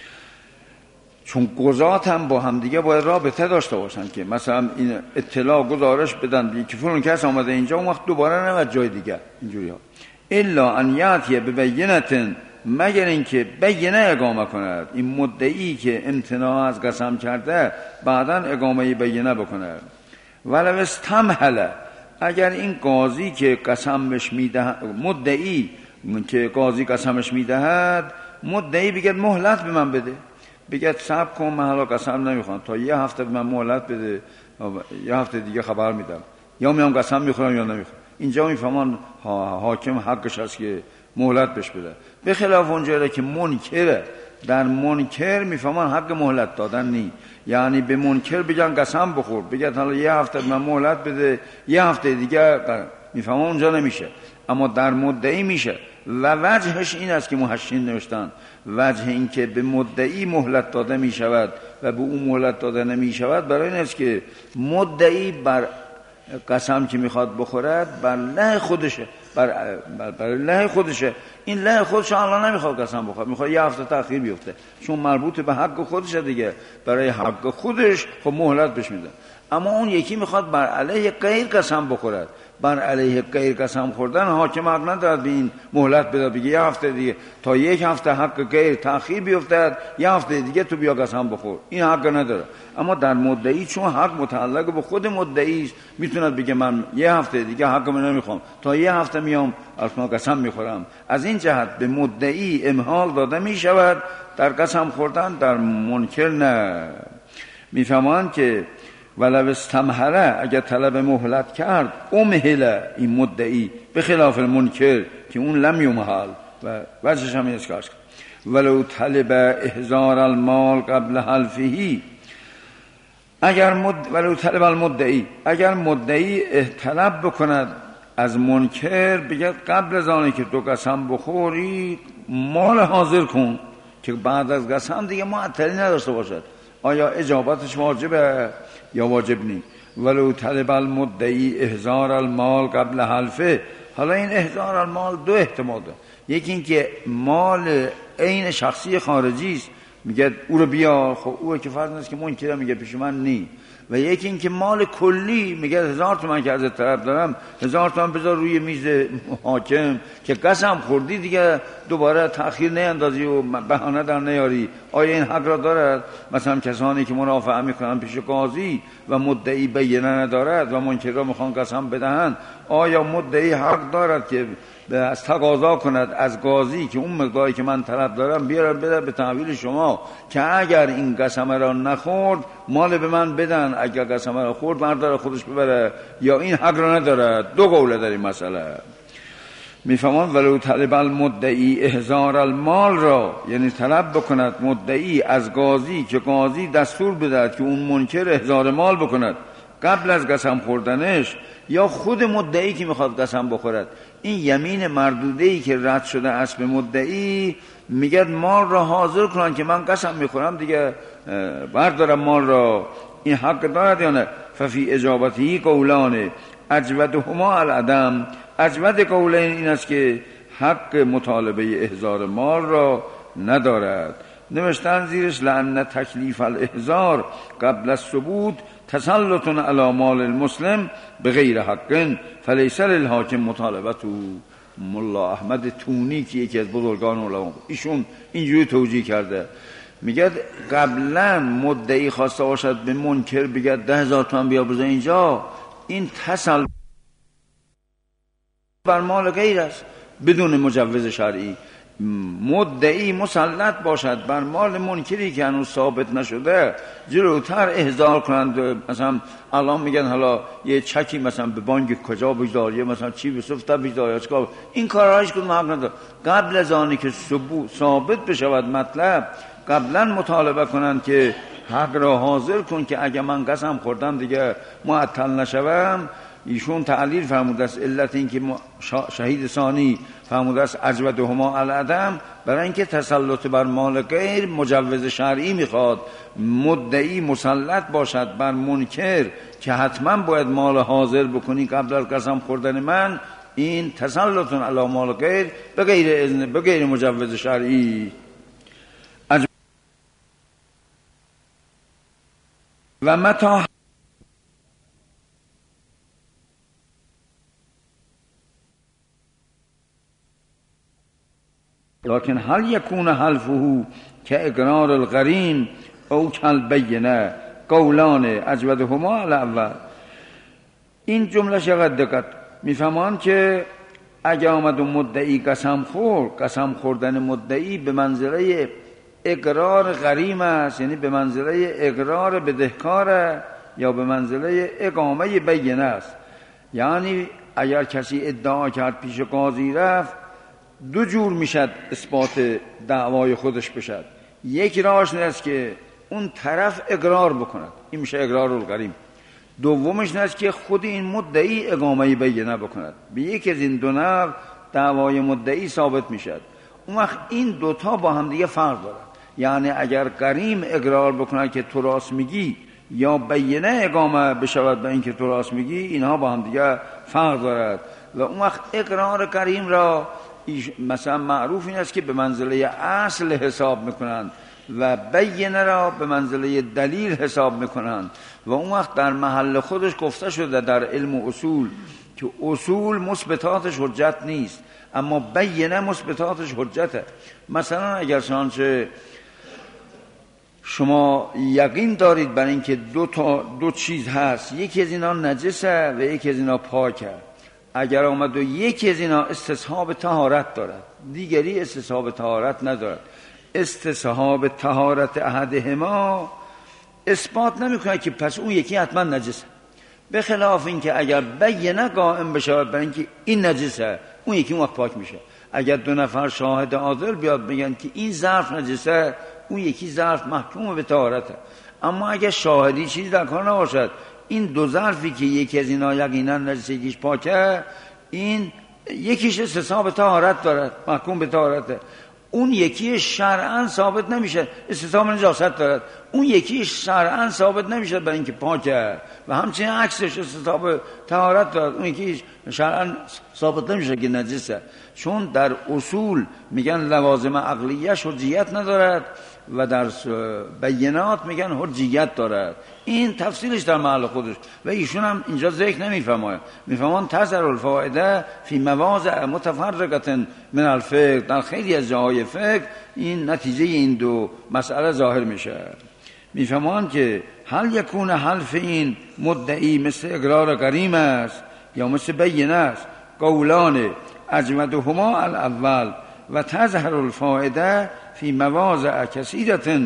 [SPEAKER 2] چون قضات هم با هم دیگه باید رابطه داشته باشن که مثلا این اطلاع گزارش بدن که فلان کس آمده اینجا، اون وقت دوباره نمید جای دیگه اینجوری ها. الا ان یاتی ببینه، مگر اینکه بینه اقامه کند، این مدعی که امتناع از قسم کرده بعداً اقامه بینه بکنه. ولو استمهل، اگر این قاضی که قسمش میدهد، مدعی که قاضی قسمش میدهد، مدعی بگه مهلت به من بده، بگه صبر کن من حالا قسم نمیخوام تا یه هفته به من مهلت بده، یه هفته دیگه خبر میدم، یا میام قسم میخورم یا نمیخورم. اینجا میفهمان حاکم حقش هست که مهلت بهش بده. به خلاف اونجایی که منکره، در منکر میفهمان حق مهلت دادن نی، یعنی به منکر بگن قسم بخور، بگن حالا یه هفته من مهلت بده، یه هفته دیگه میفهمان اونجا نمیشه، اما در مدعی میشه. و وجهش این است که محشین نوشتن، وجه این که به مدعی مهلت داده میشود و به اون مهلت داده نمیشود برای این است که مدعی بر قسم که میخواد بخورد بر له خودشه، بر له خودشه، این له خودش الان نمیخواد قسم بخورد، میخواد یه هفته تأخیر بیفته، چون مربوط به حق خودشه دیگه، برای حق خودش خب مهلت بهش میده. اما اون یکی میخواد بر علیه غیر قسم بخورد، بر علیه غیر قسم خوردن حاکم حق ندارد به این مهلت بده، بگه یه هفته دیگه، تا یک هفته حق غیر تأخیر بیفتد، یه هفته دیگه تو بیا قسم بخور، این حق نداره. اما در مدعی چون حق متعلق به خود مدعی است، میتونه بگه من یه هفته دیگه حقمو نمیخوام، تا یه هفته میام اصلا قسم میخورم. از این جهت به مدعی امهال داده میشود در قسم خوردن، در منکر نه. میفهمند که ولو استمهله، اگر طلب مهلت کرد، امهله این مدعی، به خلاف المنکر که اون لم یمهل و وجهش هم اسکارش کرد. ولو طلب احضار المال قبل حلفه، ولو طلب المدعی، اگر مدعی طلب بکند از منکر، بگه قبل از آنی که تو قسم بخوری مال حاضر کن که بعد از قسم دیگه معطلی نداشته باشد. آیا اجابتش واجبه یا واجب نی؟ ولو طلب المدعی احضار المال قبل حلفه. حالا این احضار المال دو احتمال داره. یکی این که مال عین شخصی خارجی است، میگه او رو بیا، خب او که فرض نیست که منکره، میگه پیش من نی. و یکی این که مال کلی، میگه 1000 تومان که ازت طلب دارم، 1000 تومان بذار روی میز حاکم که قسم خوردی دیگه دوباره تأخیر نیندازی و بهانه در نیاری. آیا این حق را دارد؟ مثلا کسانی که مرافعه میکنن پیش قاضی و مدعی بینه ندارد و منکر را میخوان قسم بدهند، آیا مدعی حق دارد که از تقاضا کند از قاضی که اون مقداری که من طلب دارم بیارم بده به تحویل شما، که اگر این قسم را نخورد مال به من بدن، اگر قسم را خورد برداره خودش ببره، یا این حق را نداره؟ دو قوله در این مسئله. میفهمان ولو طلب المدعی احضار المال را، یعنی طلب بکند مدعی از قاضی که قاضی دستور بدهد که اون منکر احضار مال بکند قبل از قسم خوردنش، یا خود مدعی که میخواد قسم بخورد. این یمین مردوده‌ای که رد شده است به مدعی، میگه مال را حاضر کنن که من قسم میخورم دیگه، بردارم مال را. این حق دارد یا نه؟ ففی اجابتی قولان اجودهما العدم. اجود قولین این است که حق مطالبه احضار مال را ندارد. نوشتن زیرش لأن تکلیف الاحضار قبل الثبوت تسلط علی مال المسلم بغیر حق فلیس للحاکم مطالبته. ملا احمد تونی که یکی از بزرگان علما، ایشون اینجوری توجیه کرده، میگه قبلا مدعی خواسته باشد به منکر بگه 10,000 تومان بیا بذار اینجا، این تسلط بر مال غیر است بدون مجوز شرعی. مدعی مسلط باشد بر مال منکری که هنوز ثابت نشده، جلوتر احضار کنند. مثلا الان میگن حالا یه چکی مثلا به بانک کجا بگذار، مثلا چی بسفته بگذار، چیکار، این کارهایش کدوم حق نداره. قبل از آنی که ثابت بشود مطلب، قبلا مطالبه کنند که حق را حاضر کن که اگه من قسم خوردم دیگه معطل نشوم. ایشون تعلیل فرموده است علت این که شهید ثانی فرموده است اجودهما العدم، برای اینکه تسلط بر مال غیر مجوز شرعی میخواد. مدعی مسلط باشد بر منکر که حتما باید مال حاضر بکنی قبل از قسم خوردن من، این تسلط علی مال غیر به غیر اذن، به غیر مجوز شرعی. و متا لكن هل يكون حلفه كإقرار الغريم او كالبينه قولان اجودهما الاول. این جمله شقد دقت میفهمان که اگه آمد مدعی قسم خورد، قسم خوردن مدعی به منزله اقرار غریم است، یعنی به منزله اقرار بدهکار یا به منزله اقامه بینه است. یعنی اگر کسی ادعا کرد پیش قاضی رفت، دو جور میشد اثبات دعوای خودش بشد. یک راهش است که اون طرف اقرار بکند، این میشه اقرار الغریم. دومش است که خود این مدعی اقامه بینه بکند. به یکی از این دو نوع دعوای مدعی ثابت میشد. اون وقت این دوتا با هم دیگه فرق دارن. یعنی اگر غریم اقرار بکند که تو راست میگی، یا بینه اقامه بشود به این که تو راست میگی، اینها با هم دیگه فرق دارد. و اون وقت اقرار غریم را مثلا معروف این است که به منزله اصل حساب میکنند و بینه را به منزله دلیل حساب میکنند. و اون وقت در محل خودش گفته شده در علم و اصول که اصول مثبتاتش حجت نیست، اما بینه مثبتاتش حجته. مثلا اگر چنانچه شما یقین دارید بر اینکه دو چیز هست، یکی از اینا نجسه و یکی از اینا پاکه، اگر آمد و یکی از اینا استصحاب طهارت دارد، دیگری استصحاب طهارت ندارد، استصحاب طهارت احدهما اثبات نمیکنه که پس اون یکی حتما نجسه. به خلاف اینکه اگر بینه قائم بشه برای اینکه این نجسه، اون یکی اون وقت پاک میشه. اگر 2 نفر شاهد عادل بیاد بگن که این ظرف نجسه، اون یکی ظرف محکوم به طهارته. اما اگر شاهدی چیز در کار نباشد، این 2 ظرفی که یکی از اینا یقینا نجسه یکیش پاکه، این یکیش استثناء به طهارت دارد، محکوم به طهارته. اون یکی شرعاً ثابت نمیشه، استثناء به نجاست دارد. اون یکی شرعاً ثابت نمیشه برای اینکه پاکه و همچنین عکسش استثناء به طهارت دارد. اون یکی شرعاً ثابت نمیشه که نجسه، چون در اصول میگن لوازم عقلیه حجیت ندارد و در بینات میگن حجیت دارد. این تفصیلش در محل خودش و ایشون هم اینجا ذکر نمیفرماید. میفرمان تظهر الفائده فی مواضع متفرقه من الفقه. در خیلی از جاهای فقه این نتیجه این 2 مسئله ظاهر میشه. میفرمان که هل یکون حلف این مدعی مثل اقرار غریم است یا مثل بینه است؟ قولان اجمدهما الاول و تظهر الفائده فی مواضع کثیرة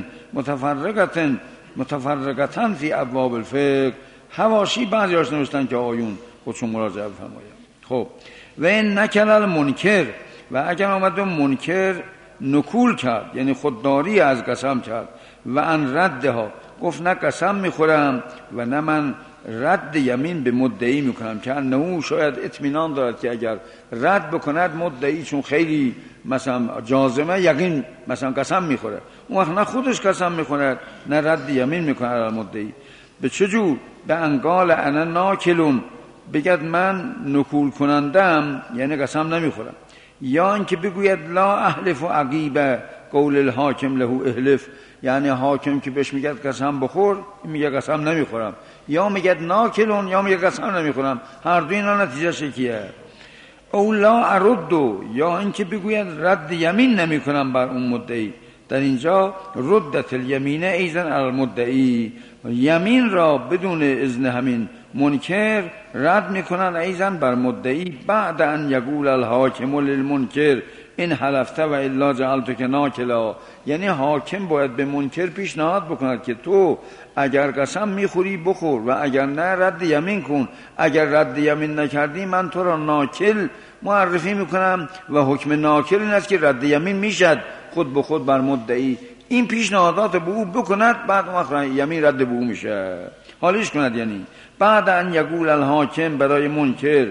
[SPEAKER 2] متفرقة فی ابواب الفقه. حواشی بعضی هاش نوشتن که آیون خودشون مراجعه بفرمایید. خب و این نکل المنکر، و اگر آمد منکر نکول کرد یعنی خودداری از قسم کرد و ان ردها، گفت نه قسم میخورم و نه من رد یمین به مدعی میکنم، که انه شاید اطمینان دارد که اگر رد بکند مدعی چون خیلی مثلا جازمه یقین مثلا قسم میخوره، اون وقت نه خودش قسم میخورد نه رد یمین میکنه علی مدعی. به چجور؟ به انقال انا ناکلون، بگد من نکول کنندم یعنی قسم نمیخورم، یا اینکه بگوید لا احلف و عقیب قول الحاکم له احلف، یعنی حاکم که بهش میگه قسم بخور میگه قسم نمیخورم، یا میگه ناکلون یا میگه قسم نمیخورم. هر دو اینا نتیجه شکیه. او لا اردو، یا اینکه بگوید رد یمین نمیکنم بر اون مدعی. در اینجا ردت الیمینه ایزن علی المدعی، یمین را بدون اذن همین منکر رد میکنن ایزن بر مدعی. بعد ان یقول الحاکم للمنکر این حلفته و الا جعلتک ناکلا، یعنی حاکم باید به منکر پیشنهاد بکند که تو اگر قسم میخوری بخور و اگر نه رد یمین کن، اگر رد یمین نکردی من تو را ناکل معرفی میکنم و حکم ناکل این است که رد یمین میشد خود به خود بر مدعی. این پیشنهادات به او بکند، بعد اون یمین رد به او میشه، حالیش کند. یعنی بعد ان یقول الحاکم برای منکر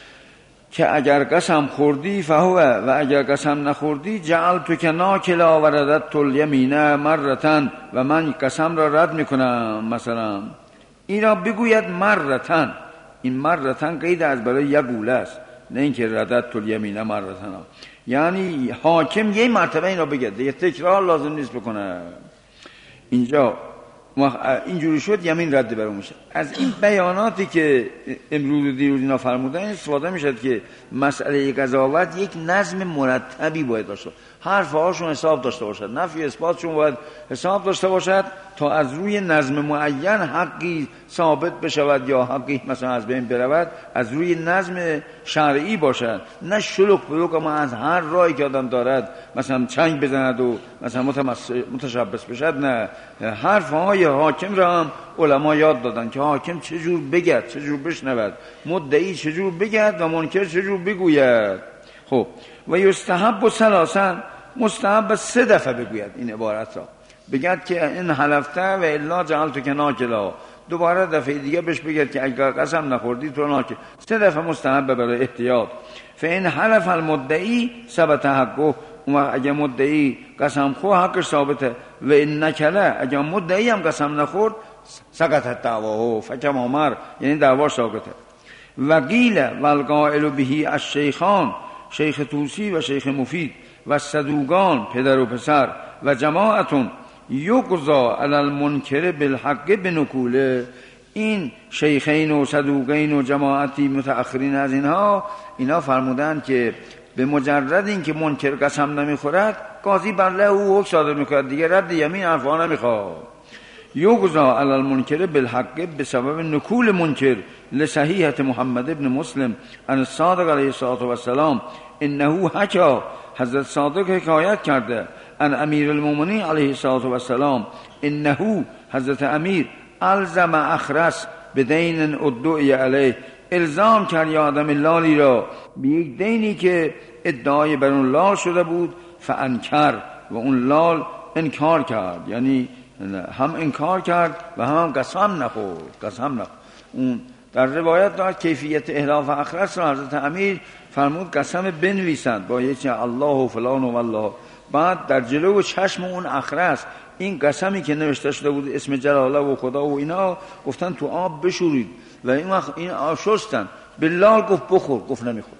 [SPEAKER 2] که اگر قسم خوردی فهو و اگر قسم نخوردی جعلتک ناکلا و رددت الیمین مرتن، و من قسم را رد میکنم. مثلا این را بگوید مرتن، این مرتن قید از برای یقول است، نه اینکه رددت الیمین مرتن، یعنی حاکم یه مرتبه این را بگه، دیگه تکرار لازم نیست بکنه. اینجا اینجوری شد یمین رد بر اون میشه. از این بیاناتی که امروز و دیروز اینا فرمودن استفاده میشد که مسئله قضاوت یک نظم مرتبی باید داشته، حرف هاشون حساب داشته باشد، نفی اثباتشون باید حساب داشته باشد تا از روی نظم معین حقی ثابت بشود یا حقی مثلا از بین برود، از روی نظم شرعی باشد، نه شلوغ پلوغ ما از هر راهی که آدم دارد مثلا چنگ بزند و مثلا متشبث بشد. نه، حرف های حاکم را هم علما یاد دادن که حاکم چجور بگد، چجور بشنود، مدعی چجور بگد و منکر چجور بگوید. خب و یستحب ثلاثا، مستحب 3 دفعه بگوید این عبارت را، بگد که این حلفته و الا جعلتک ناکلا، دوباره دفعه دیگه بهش بگد که اگر قسم نخوردی تو ناکل. 3 دفعه مستحب برای احتیاط. فإن حلف المدعی ثبت حقه، اگر مدعی قسم خورد حقش ثابته، و این نکله اگر مدعی هم قسم نخورد سقطت دعواه فکما مر، یعنی دعواش ساقطه. و قیل والقائل بهی الشیخان، شیخ طوسی و شیخ مفید و صدوقان پدر و پسر و جماعتون یقضا علی المنکر بالحق بنکوله. این شیخین و صدوقین و جماعتی متأخرین از اینا فرمودن که به مجرد این که منکر قسم نمیخورد قاضی بر له او حکم صادر میکند، دیگه رد یمین حرفا نمیخواد. یقضا علی المنکر بالحق بسبب نکول منکر لصحیحة محمد ابن مسلم عن الصادق علیه الصلاة والسلام انه حکا، حضرت صادق حکایت کرده عن امیر المؤمنین علیه الصلاة والسلام انه حضرت امیر الزم اخرس به دین ادعی علیه، الزام کرد یا آدم لالی را به یک دینی که ادعای بر اون لال شده بود. فانکر، و اون لال انکار کرد، یعنی هم انکار کرد و هم قسم نخورد. اون در روایت دارد کیفیت احلاف اخرس را حضرت امیر فرمود قسم بنویسند با یه چه الله و فلان و والله. بعد در جلو چشم اون اخرس این قسمی که نوشته شده بود اسم جلاله و خدا و اینا گفتن تو آب بشورید و این وقت این آب شستن. بلال گفت بخور، گفت نمیخوره.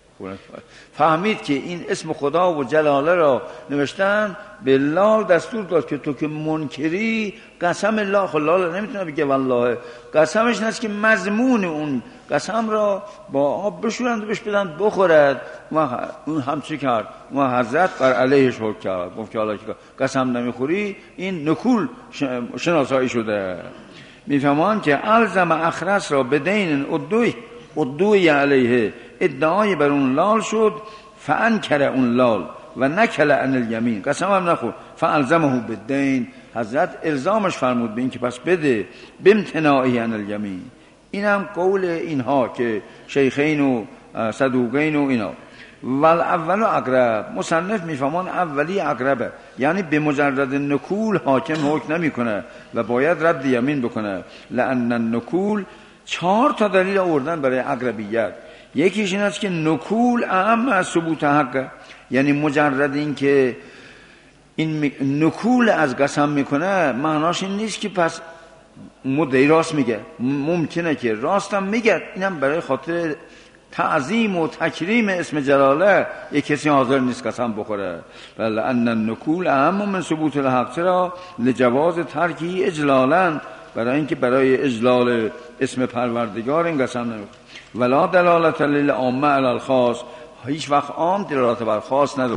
[SPEAKER 2] فهمید که این اسم خدا و جلاله را نوشتن. بلال دستور داد که تو که منکری قسم الله، خلال نمیتونه بگه والله، قسمش نست که مضمون اون قسم را با آب بشورند و بهش بدن بخورد. و اون همچی کرد و حضرت بر علیهش حکم کرد، گفت که حالا که قسم نمیخوری این نکول شناسایی شده. میفهمان که الزم اخرس را به دین ادعی علیه، ادعای بر اون لال شد. فانکر اون لال و نکل عن الیمین، قسم هم نخورد. فالزمه بالدین، حضرت الزامش فرمود به این که پس بده بامتناعی عن الیمین. این هم قول اینها که شیخین و صدوقین و اینا. والاول اقرب، مصنف میفهمان اولی اقربه، یعنی به مجرد نکول حاکم حکم نمیکنه و باید رد یمین بکنه. لان النکول 4 تا دلیل آوردن برای اقربیت. یکیش این است که نکول اهم از ثبوت حق، یعنی مجرد این که این نکول از قسم میکنه معناش این نیست که پس مدعی راست میگه، ممکنه که راستم میگه. اینم برای خاطر تعظیم و تکریم اسم جلاله یک کسی حاضر نیست قسم بخوره. بل ان النکول اهم من ثبوت الحق، چرا؟ لجواز ترکی اجلالا، برای اینکه برای اجلال اسم پروردگار این قسم نمیخوره. ولا دلالت للعامه علی الخاص، هیچ وقت عام دلالت بر خاص نداره.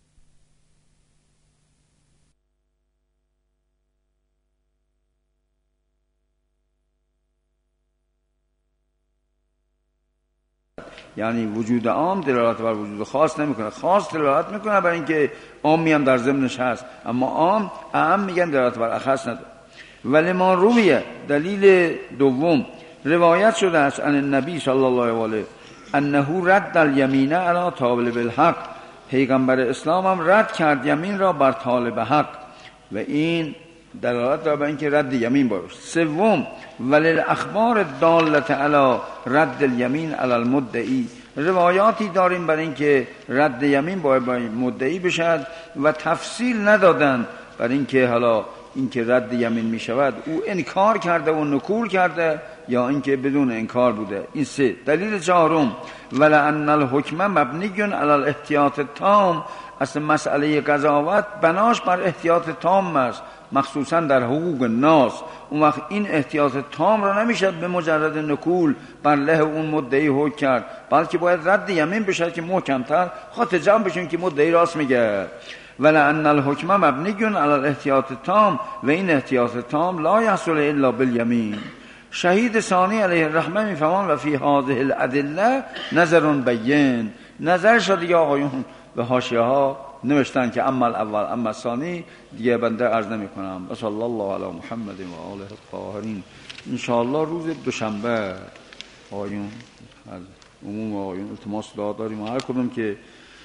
[SPEAKER 2] یعنی وجود عام دلالت بر وجود خاص نمیکنه، خاص دلالت میکنه برای اینکه عامی هم در ضمنش هست، اما عام اهم میگن دلالت بر اخص نداره. ولی ما رویه، دلیل دوم روایت شده است عن النبی صلی الله علیه انه رد الیمین علی طالب الحق، پیغمبر اسلام هم رد کرد یمین را بر طالب حق و این دلالت داره بر اینکه رد یمین باشه. سوم ولی الاخبار دالت علی رد الیمین علی المدعی، روایاتی داریم برای اینکه رد یمین باید مدعی بشد و تفصیل ندادن برای اینکه حالا اینکه رد یمین می شود او انکار کرده و نکول کرده یا اینکه بدون انکار بوده. این 3. دلیل 4 ولأن الحکم مبنی علی الاحتیاط التام، اصل مسئله قضاوت بناش بر احتیاط تام است، مخصوصا در حقوق ناس. اون وقت این احتیاط تام را نمیشه به مجرد نکول بر له اون مدعی حکم کرد، بلکه باید رد یمین بشه که محکمتر خاطر جمع بشون که مدعی راست میگه. ولأن الحکم مبنی علی الاحتیاط التام، و این احتیاط تام لا یحصل الا بالیمین. شهید ثانی علیه الرحمه میفهمان و فی هذه الادله نظر بین، نظر شد دیگه آقایون به حاشیه ها نوشتن که اما الاول اما الثانی، دیگه بنده عرض نمی کنم. و صلی الله علی محمد و آله الطاهرین. ان شاء الله روز دوشنبه آقایون از عموم آقایون التماس داریم و هر کدوم که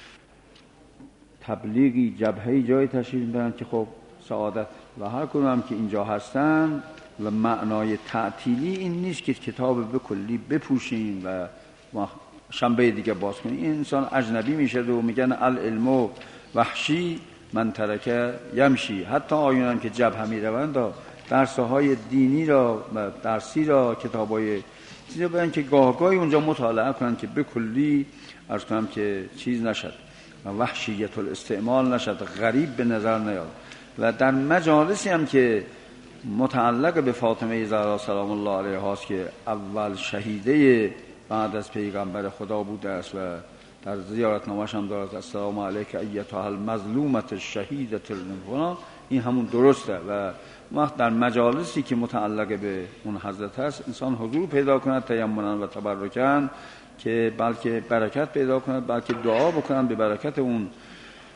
[SPEAKER 2] تبلیغی جبهه‌ای جای تشریف میبرن که خب سعادت، و هر کدوم هم که اینجا هستن و معنای تعطیلی این نیست که کتاب به کلی بپوشیم و شنبه دیگه باز کنیم. این انسان اجنبی میشه و میگن العلم وحشی من ترکه یمشی. حتی آیون هم که جبهه میروند درس‌های دینی را و درسی را کتابای چیزا بیان که گاهگاهی اونجا مطالعه کنن که به کلی عرض کنم که چیز نشد و وحشیت الاستعمال نشد، غریب به نظر نیاد. و در مجالسی هم که متعلق به فاطمه زهرا سلام الله علیها است که اول شهیده بعد از پیغمبر خدا بوده است و در زیارتنامه‌اش هم دارد السلام علیک ایتها المظلومه الشهیده الفلان، این همون درسته. و وقت در مجالسی که متعلق به اون حضرت است انسان حضور پیدا کند تیمنا و تبرکا، که بلکه برکت پیدا کند، بلکه دعا بکنن به برکت اون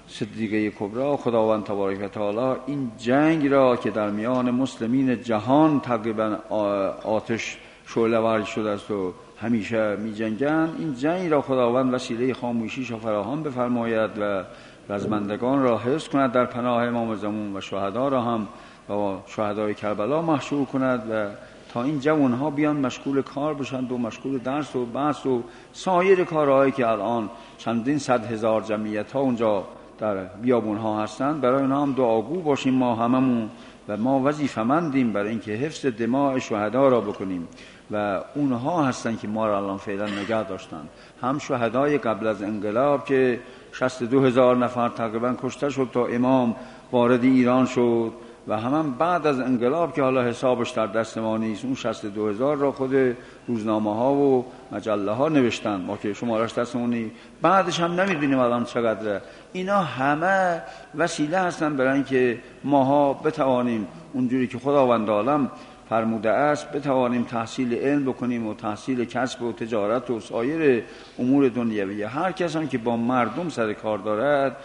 [SPEAKER 2] صدیقه کبرا خداوند تبارک و تعالی این جنگ را که در میان مسلمین جهان تقریبا آتش شعله‌ور شده است و همیشه می جنگند، این جنگ را خداوند وسیله خاموشیش را فراهم بفرماید و رزمندگان را حفظ کند در پناه امام زمان و شهدا را هم با شهدای کربلا محشور کند و تا این جوانها بیان مشغول کار بشند و مشغول درس و بحث و سایر کارهایی که الان چندین صد هزار جمعیت ها اونجا در بیابون ها هستند، برای اونها هم دعاگو باشیم ما هممون و ما وظیفه‌مندیم برای اینکه حفظ دماء شهدا را بکنیم و اونها هستند که ما را الان فعلا نگه داشتند. هم شهدای قبل از انقلاب که 62,000 نفر تقریبا کشته شد تا امام وارد ایران شد و هم بعد از انقلاب که حالا حسابش در دست ما نیست، اون 62,000 را خود روزنامه ها و مجله ها نوشتن، ما که شمارش دستمونی بعدش هم نمیدونیم الان چقدره. اینا همه وسیله هستن برای اینکه ماها بتوانیم اونجوری که خداوند عالم فرموده است بتوانیم تحصیل علم بکنیم و تحصیل کسب و تجارت و سایر امور دنیوی. هر کس هم که با مردم سر کار دارد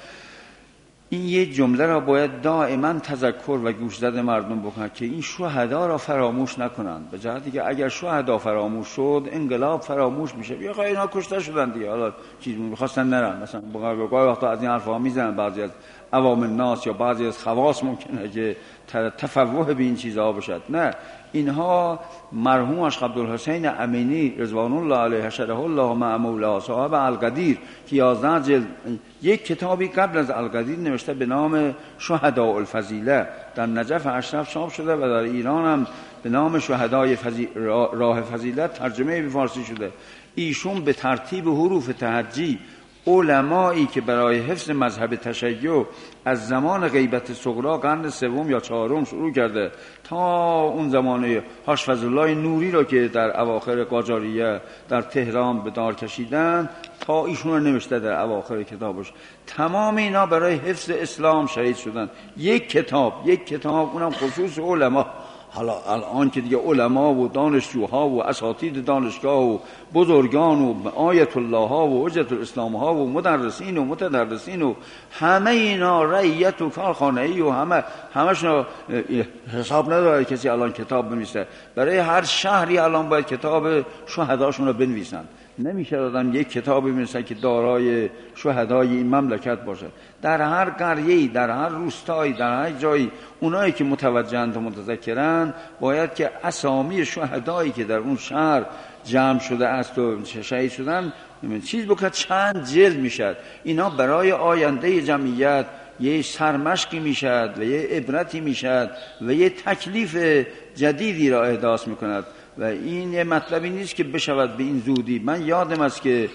[SPEAKER 2] این یه جمله را باید دائما تذکر و گوشزد مردم بکنند که این شهدا را فراموش نکنند، به جهتی که اگر شهدا فراموش شد انقلاب فراموش میشه. بیا اینا کشته شدن دیگه، حالا چیز می‌خواستن نرن، مثلا گاهی وقتا از این حرفا میزنن بعضی از عوام الناس یا بعضی از خواص ممکنه که تفوه به این چیزها باشد. نه، اینها مرحوم اشق عبدالحسین امینی رضوان الله علیه شرح الله مع مولا صاحب القدیر که 11 جلد یک کتابی قبل از القدیر نوشته به نام شهداء الفضیله، در نجف اشرف چاپ شده و در ایران هم به نام شهدای راه فضیلت ترجمه به فارسی شده. ایشون به ترتیب حروف تهجی علمایی که برای حفظ مذهب تشیع از زمان غیبت صغرا قرن سوم یا چهارم شروع کرده تا اون زمانه حافظ‌الله نوری را که در اواخر قاجاریه در تهران به دار کشیدن تا ایشون رو نوشته در اواخر کتابش، تمام اینا برای حفظ اسلام شهید شدن. یک کتاب اونم خصوص علما. حالا الان که دیگه علما و دانشجوها و اساتید دانشگاه و بزرگان و آیت الله ها و حجت الاسلام ها و مدرسین و متدرسین و همه اینا رعیت و کارخانه‌ای و همشون حساب نداره کسی الان کتاب بنویسه. برای هر شهری الان باید کتاب شهداشون رو بنویسن. نمیشه آدم یک کتابی بنویسه که دارای شهدای این مملکت باشه. در هر قریه‌ای، در هر روستایی، در هر جایی اونایی که متوجهند و متذکرند باید که اسامی شهدایی که در اون شهر جمع شده است و شهید شدن چیز بکنه. چند جلد میشد. اینا برای آینده جمعیت یه سرمشقی میشد و یه عبرتی میشد و یه تکلیف جدیدی را احداث میکند و این یه مطلبی نیست که بشود به این زودی. من یادم است که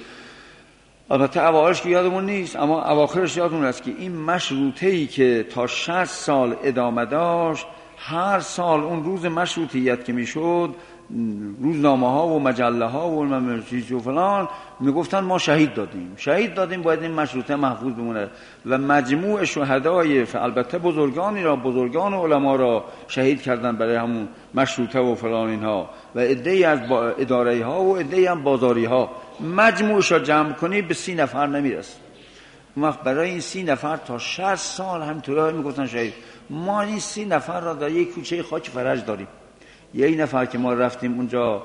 [SPEAKER 2] البته اوایلش که یادمون نیست اما اواخرش یادمون است که این مشروطه‌ای که تا 60 سال ادامه داشت، هر سال اون روز مشروطیت که میشد روزنامه ها و مجله ها و چیز و فلان میگفتن ما شهید دادیم باید این مشروطه محفوظ بمونه و مجموع شهدای البته بزرگان علما را شهید کردن برای همون مشروطه و فلان اینها و عده‌ای از اداره ها و عده‌ای هم بازاری ها. مجموعش را جمع کنی به 30 نفر نمیرسه. اون وقت برای این 30 نفر تا 60 سال همینطوری میگفتن شهید. ما این 30 نفر را در یک کوچه خاک فرج داریم. یک نفر که ما رفتیم اونجا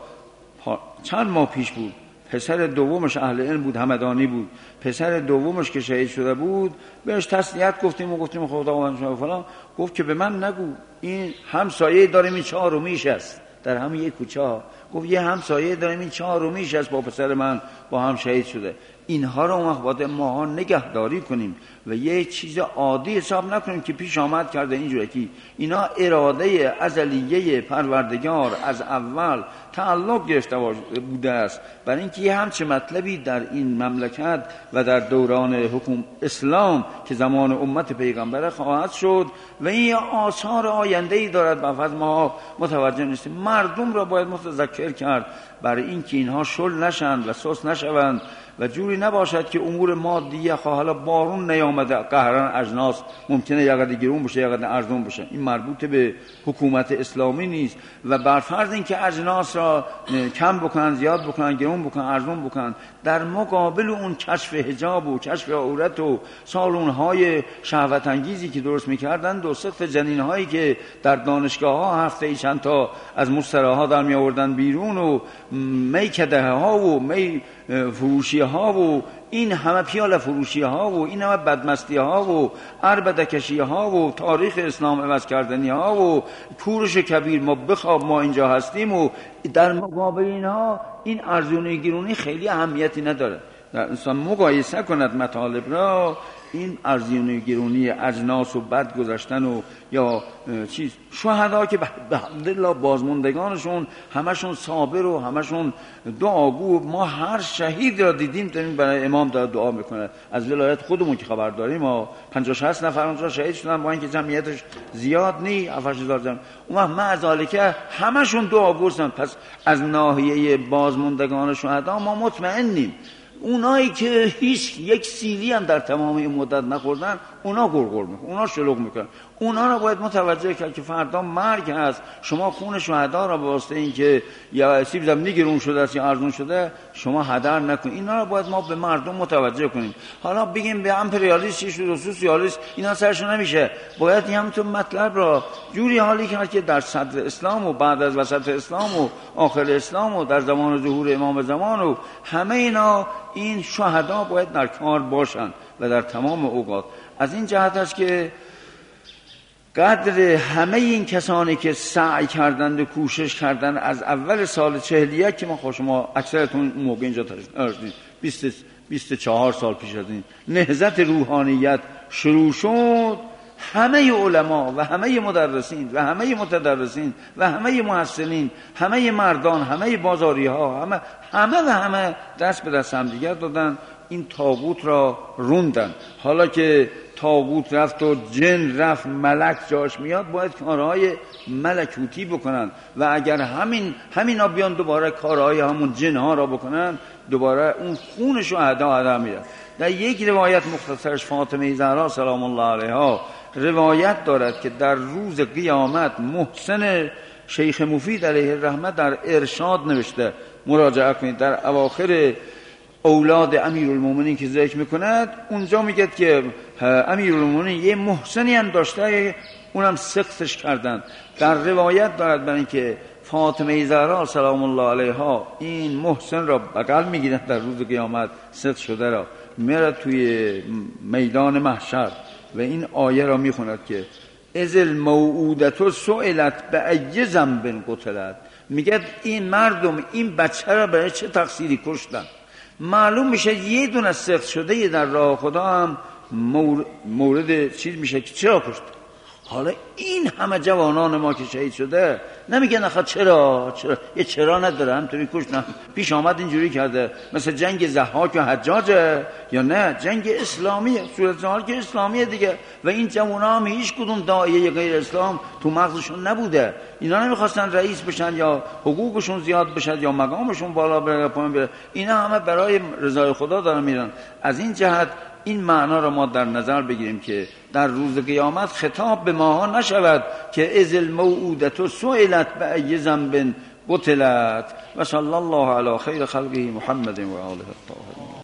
[SPEAKER 2] چند ماه پیش بود، پسر دومش اهل علم بود، همدانی بود، پسر دومش که شهید شده بود بهش تسلیت گفتیم خداوند شما فلان، گفت که به من نگو این همسایه داریم این چهارمیش است در همین یک کوچه ها. گفت یه همسایه داریم این چهارمیش است با پسر من با هم شهید شده. اینها رو اون وقت ماها نگهداری کنیم و یه چیز عادی حساب نکنیم که پیش آمد کرده اینجوری که اینا اراده ازلیه پروردگار از اول تعلق گرفته بوده است برای اینکه یه همچه مطلبی در این مملکت و در دوران حکم اسلام که زمان امت پیغمبر خواهد شد و این آثار آینده‌ای دارد و فضل ما متوجه نیستیم. مردم را باید متذکر کرد برای اینکه اینها شل نشند و سست نشوند و جوری نباشد که امور مادیه حالا بارون نیامده قهرن اجناس ممکنه یقدر گرون بشه یقدر ارزون بشه، این مربوط به حکومت اسلامی نیست و بر فرض اینکه اجناس را کم بکنن زیاد بکنن گرون بکنن ارزون بکنن، در مقابل اون کشف حجاب و کشف عورت و سالون‌های شهوت انگیزی که درست می‌کردن و سقف جنین‌هایی که در دانشگاه‌ها هفته‌ای چند تا از مستراها در می‌آوردن بیرون و میکده‌ها و می فروشی‌ها و این همه پیاله فروشی‌ها و این همه بدمستی‌ها و عربده‌کشی‌ها و تاریخ اسلام عوض کردنی‌ها و کورش کبیر ما بخواب ما اینجا هستیم و در مقابل اینها این ارزونی گرونی خیلی اهمیتی نداره. در انسان مقایسه کند مطالب را، این ارزیابی گرونی اجناس و بد گذشتن و یا چیز شهدا که به حمدالله بازماندگانشون همشون صابر و همشون دعاگو، ما هر شهید را دیدیم داریم برای امام دعا میکنه. از ولایت خودمون که خبر داریم ما 50-60 نفر اونجا شهید شدن با اینکه جمعیتش زیاد نی 7,000 جمع، اون مع ذالک همشون دعاگو هستن. پس از ناحیه بازماندگان شهدا ما مطمئنیم اونایی که هیچ یک سیلی هم در تمام این مدت نخوردن اونا گرگر میکنن، اونا شلوغ میکنن، اونا را باید متوجه کرد که فردا مرگ هست. شما خون شهدا را به واسطه اینکه یا سیب زمینی گرون شده است یا ارزون شده شما هدر نکنید. اینا را باید ما به مردم متوجه کنیم. حالا بگیم به امپریالیست چی شد و سوسیالیست اینا سرشون نمیشه، باید همینطور مطلب را جوری حالی کرد که در صدر اسلام و بعد از وسط اسلام و آخر اسلام و در زمان ظهور امام زمان و همه اینا این شهدا باید در کار باشند و در تمام اوقات. از این جهت است که قدر همه این کسانی که سعی کردند و کوشش کردند از اول سال 41 که ما شما اکثرتون موقع اینجا تشریف 24 سال پیش از این نهضت روحانیت شروع شد، همه علما و همه مدرسین و همه متدرسین و همه محسنین، همه مردان، همه بازاری ها، همه دست به دست هم دیگر دادن، این طاغوت را روندن. حالا که طاغوت رفت و جن رفت ملک جاش میاد، باید کارهای ملکوتی بکنن و اگر همینا بیان دوباره کارهای همون جن ها را بکنن دوباره اون خون شهدا هدر میره. در یک روایت مختصرش فاطمه زهرا سلام الله علیها روایت دارد که در روز قیامت محسن شیخ مفید علیه الرحمه در ارشاد نوشته، مراجعه کنید، در اواخر اولاد امیرالمومنین که ذکر میکند اونجا میگه که امیرالمومنین یه محسنی هم داشته، اونم سقطش کردن. در روایت دارد برای اینکه فاطمه زهرا سلام الله علیها این محسن را بغل میگیرن در روز قیامت سقط شده را، میره توی میدان محشر و این آیه را میخوند که اذ الموعودة سئلت بأی ذنب قتلت، میگه این مردم این بچه را برای چه تقصیری کشتن. معلوم میشه یه دونه سقط شده در راه خدا هم مورد چیز میشه که چرا کشت. حالا این همه جوانان ما که شهید شده نمیگن آخه چرا یه چرا نداره، همطوری کشتن. پیش آمد اینجوری کرده مثل جنگ ضحاک و حجاجه یا نه جنگ اسلامیه، صورتحال که اسلامیه دیگه. و این جوانا هم هیچ کدوم داعیه غیر اسلام تو مغزشون نبوده، اینا نمیخواستن رئیس بشن یا حقوقشون زیاد بشه یا مقامشون بالا بره پایین بره، اینا همه برای رضای خدا دارن میرن. از این جهت این معنا را ما در نظر بگیریم که در روز قیامت خطاب به ماها نشود که اذ الموعودة سئلت بأی ذنب قتلت. و صلی الله علی خیر خلقه محمد و آله الطاهرین.